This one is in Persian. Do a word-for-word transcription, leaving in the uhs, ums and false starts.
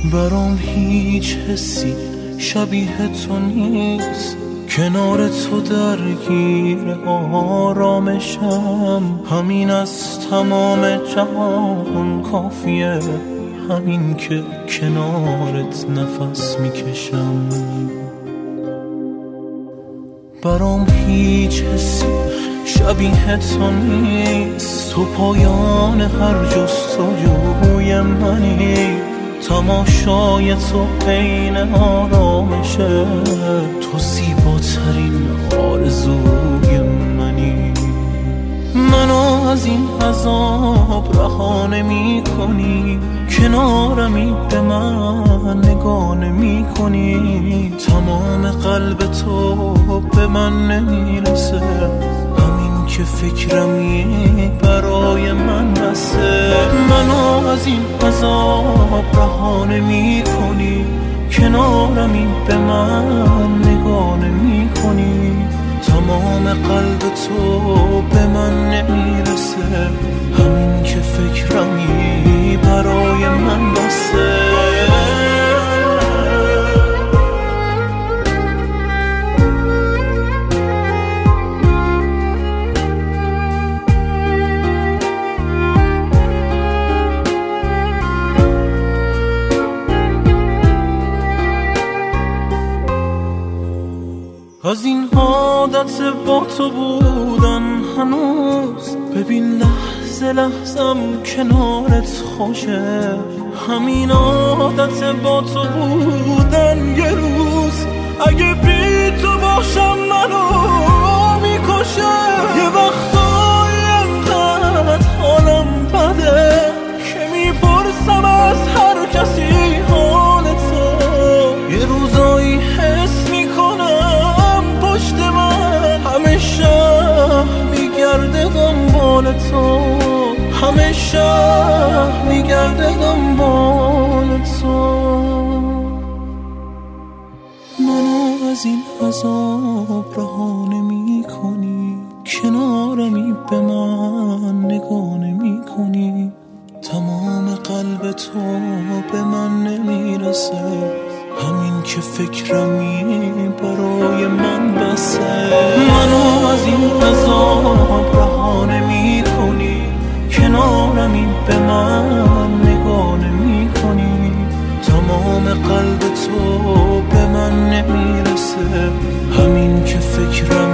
برام هیچ حسی شبیه تو نیست، کنار تو درگیر آرامشم. همین از تمام جهان کافیه، همین که کنارت نفس میکشم. برام هیچ حسی شبیه تو نیست، تو پایان هر جستجوی منی. تماشای تو عین آرامشه، تو زیباترین آرزوی منی. منو از این عذاب رها نمی کنی، کنارمی به من نگاه نمی کنی. تمام قلب تو به من نمیرسه، همین که فکرمی برای من بسه. منو از این عذاب رها نمی کنی، کنارمی به من نگاه نمی کنی. تمام قلب تو به من نمیرسه، همین که فکرمی برای من بسه. از این عادت با تو بودن هنوز، ببین لحظه لحظم کنارت خوشه. همین عادت با تو بودن یه روز اگه بی تو باشم منو میکشه. یه وقتایی انقدر حالم بده که میپرسم از هر کسی حال تو. یه روزایی حس میکنم پشت من همه شهر میگرده دنبال تو، همه شهر میگرده دنبال تو. منو از این عذاب رها نمی کنی، کنارمی به من نگاه نمی کنی. تمام قلب تو به من نمیرسه، همین که فکرمی برای من بسه. منو از این عذاب رها نمی کنی، کنارمی به من نگاه نمی کنی. تمام قلب تو به من نمیرسه، همین که فکرم